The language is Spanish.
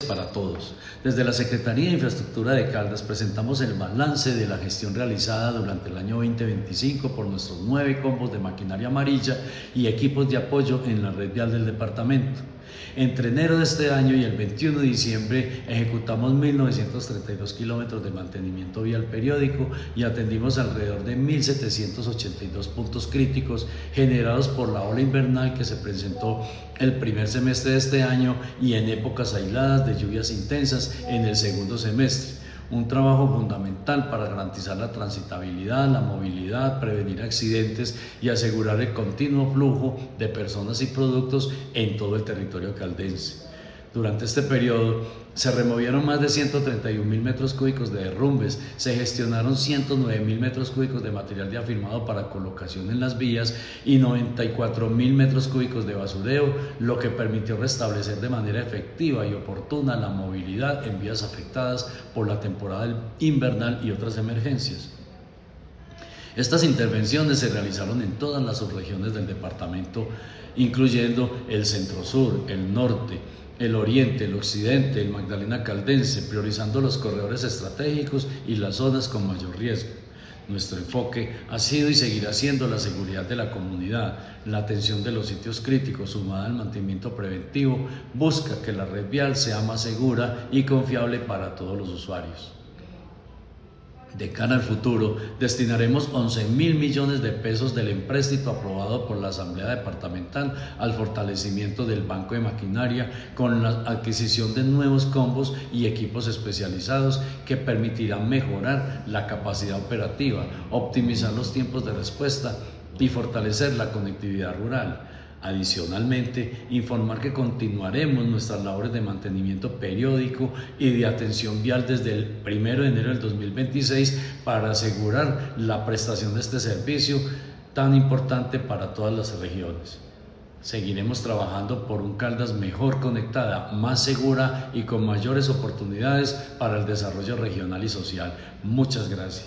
para todos. Desde la Secretaría de Infraestructura de Caldas presentamos el balance de la gestión realizada durante el año 2025 por nuestros 9 combos de maquinaria amarilla y equipos de apoyo en la red vial del departamento. Entre enero de este año y el 21 de diciembre ejecutamos 1.932 kilómetros de mantenimiento vial periódico y atendimos alrededor de 1.782 puntos críticos generados por la ola invernal que se presentó el primer semestre de este año y en épocas aisladas de lluvias intensas en el segundo semestre. Un trabajo fundamental para garantizar la transitabilidad, la movilidad, prevenir accidentes y asegurar el continuo flujo de personas y productos en todo el territorio caldense. Durante este periodo se removieron más de 131.000 metros cúbicos de derrumbes, se gestionaron 109.000 metros cúbicos de material diafirmado para colocación en las vías y 94.000 metros cúbicos de basureo, lo que permitió restablecer de manera efectiva y oportuna la movilidad en vías afectadas por la temporada invernal y otras emergencias. Estas intervenciones se realizaron en todas las subregiones del departamento, incluyendo el centro-sur, el norte, el oriente, el occidente, el Magdalena Caldense, priorizando los corredores estratégicos y las zonas con mayor riesgo. Nuestro enfoque ha sido y seguirá siendo la seguridad de la comunidad. La atención de los sitios críticos, sumada al mantenimiento preventivo, busca que la red vial sea más segura y confiable para todos los usuarios. De cara al futuro, destinaremos 11.000 millones de pesos del empréstito aprobado por la Asamblea Departamental al fortalecimiento del banco de maquinaria con la adquisición de nuevos combos y equipos especializados que permitirán mejorar la capacidad operativa, optimizar los tiempos de respuesta y fortalecer la conectividad rural. Adicionalmente, informar que continuaremos nuestras labores de mantenimiento periódico y de atención vial desde el 1 de enero del 2026 para asegurar la prestación de este servicio tan importante para todas las regiones. Seguiremos trabajando por un Caldas mejor conectada, más segura y con mayores oportunidades para el desarrollo regional y social. Muchas gracias.